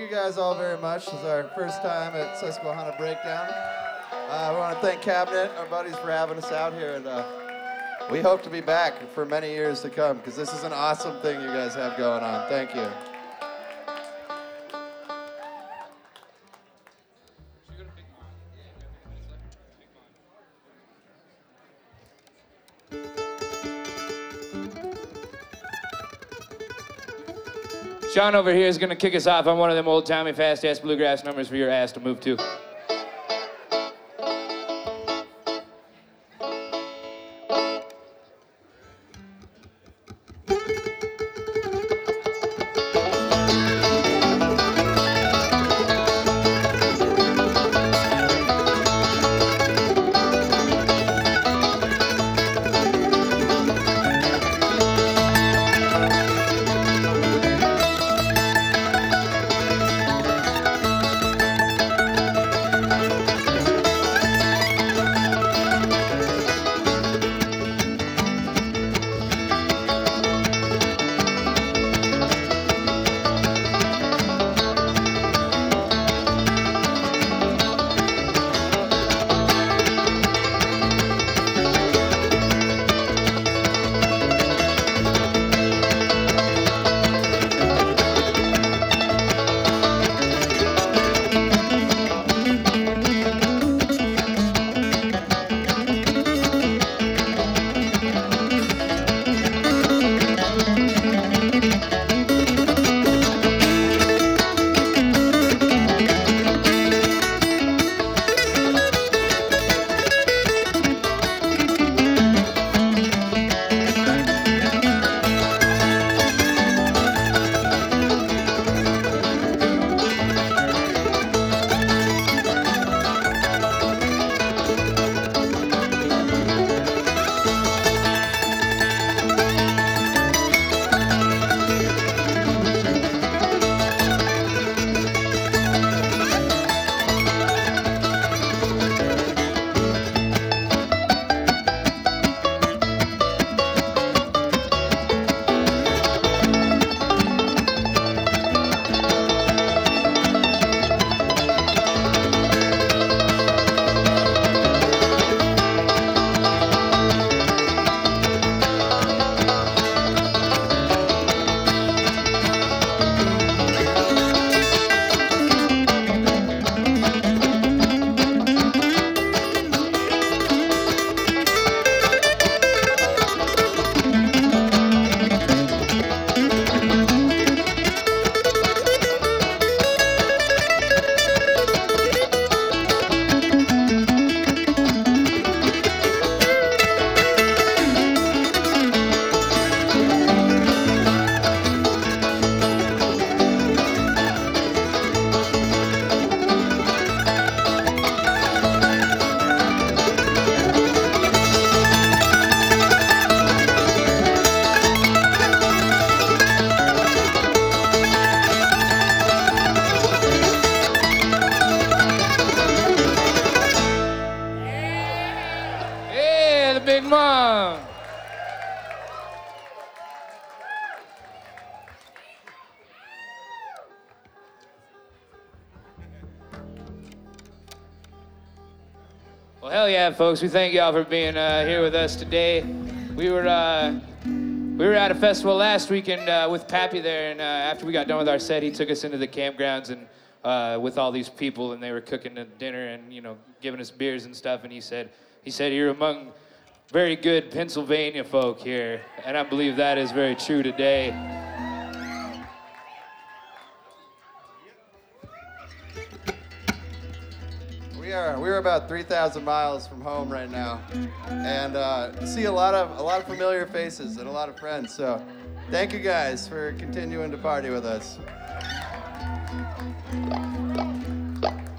thank you guys all very much. This is our first time at Susquehanna Breakdown. We want to thank Cabinet, our buddies, for having us out here, and we hope to be back for many years to come, because this is an awesome thing you guys have going on. Thank you. Sean over here is going to kick us off on one of them old-timey, fast-ass bluegrass numbers for your ass to move to. Big Mom. Well, hell yeah, folks. We thank y'all for being here with us today. We were at a festival last weekend with Pappy there, and after we got done with our set, he took us into the campgrounds and with all these people, and they were cooking the dinner and, you know, giving us beers and stuff, and he said you're among very good Pennsylvania folk here, and I believe that is very true today. We're about 3,000 miles from home right now, and see a lot of familiar faces and a lot of friends. So, thank you guys for continuing to party with us.